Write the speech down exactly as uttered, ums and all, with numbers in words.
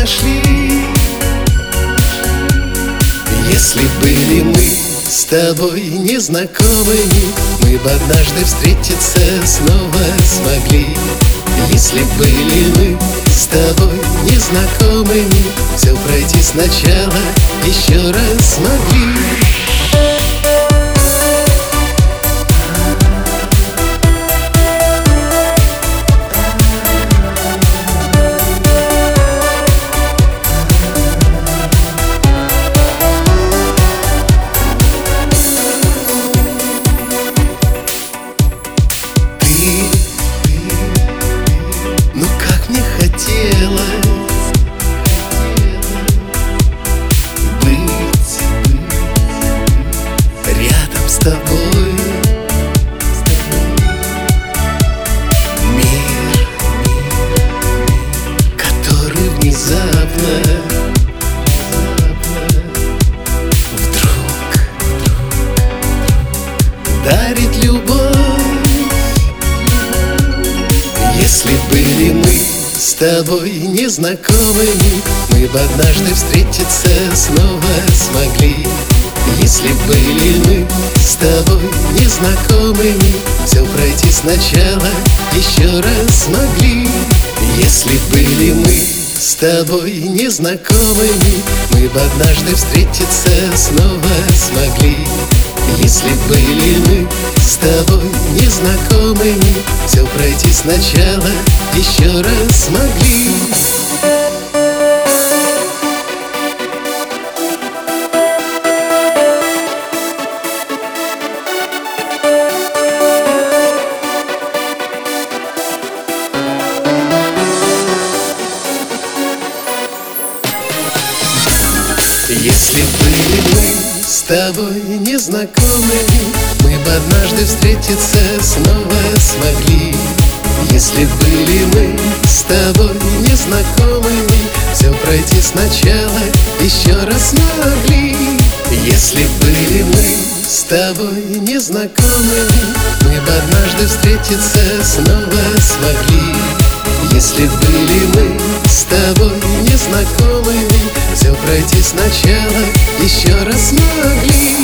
нашли. Если были мы с тобой незнакомыми, мы бы однажды встретиться снова смогли. Если были мы с тобой незнакомыми, все пройти сначала еще раз смогли. Ну как мне хотелось быть рядом с тобой. Мир, который внезапно вдруг дарит любовь. Если были мы с тобой незнакомыми, мы бы однажды встретиться снова смогли. Если были мы с тобой незнакомыми, все пройти сначала еще раз смогли. Если были мы с тобой незнакомыми, мы бы однажды встретиться снова смогли. Если были мы с тобой незнакомыми, все пройти сначала еще раз смогли. Если были мы с тобой незнакомыми, мы бы однажды встретиться снова смогли. Если были мы с тобой незнакомыми, все пройти сначала еще раз смогли. Если были мы с тобой незнакомыми, мы бы однажды встретиться снова смогли. Если были мы с тобой незнакомыми, все пройти сначала еще раз смогли.